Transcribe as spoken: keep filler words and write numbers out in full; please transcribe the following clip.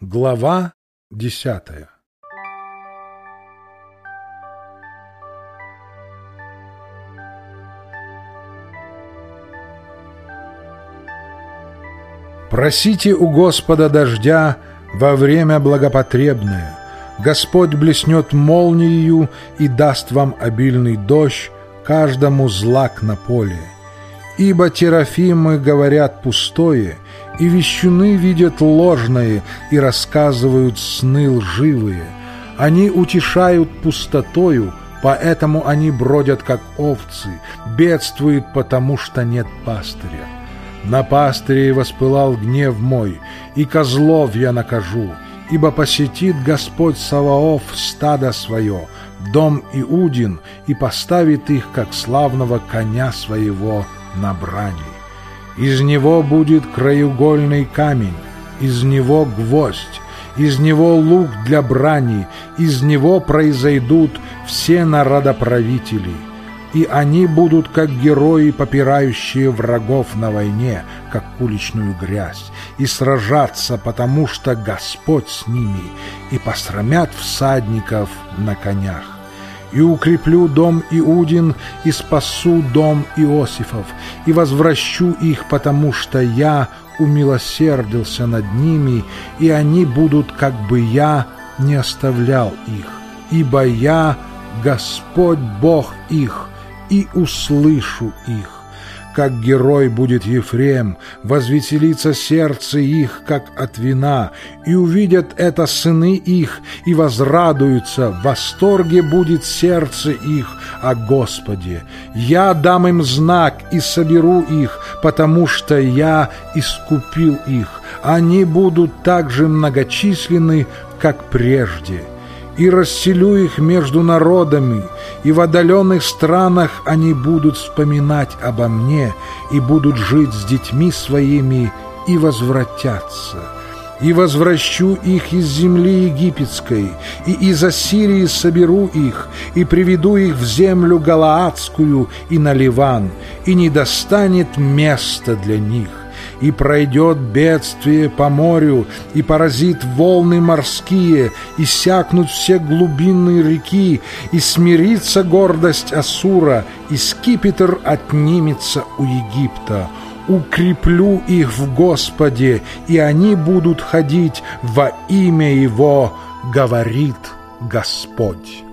Глава десятая. Просите у Господа дождя во время благопотребное. Господь блеснет молниею и даст вам обильный дождь, каждому злак на поле. Ибо терафимы говорят пустое, и вещуны видят ложное и рассказывают сны лживые. Они утешают пустотою, поэтому они бродят, как овцы, бедствуют, потому что нет пастыря. На пастырей воспылал гнев мой, и козлов я накажу, ибо посетит Господь Саваоф стадо свое, дом Иудин, и поставит их, как славного коня своего, на брани. Из него будет краеугольный камень, из него гвоздь, из него лук для брани, из него произойдут все народоправители. И они будут, как герои, попирающие врагов на войне, как уличную грязь, и сражаться, потому что Господь с ними, и посрамят всадников на конях. И укреплю дом Иудин, и спасу дом Иосифов, и возвращу их, потому что я умилосердился над ними, и они будут, как бы я не оставлял их, ибо я Господь Бог их, и услышу их. Как герой будет Ефрем, возвеселится сердце их, как от вина, и увидят это сыны их, и возрадуются, в восторге будет сердце их о Господе. Я дам им знак и соберу их, потому что я искупил их. Они будут так же многочисленны, как прежде. И расселю их между народами, и в отдаленных странах они будут вспоминать обо мне, и будут жить с детьми своими, и возвратятся. И возвращу их из земли египетской, и из Ассирии соберу их, и приведу их в землю галаадскую и на Ливан, и не достанет места для них. И пройдет бедствие по морю, и поразит волны морские, и сякнут все глубинные реки, и смирится гордость Ассура, и скипетр отнимется у Египта. Укреплю их в Господе, и они будут ходить во имя Его, говорит Господь».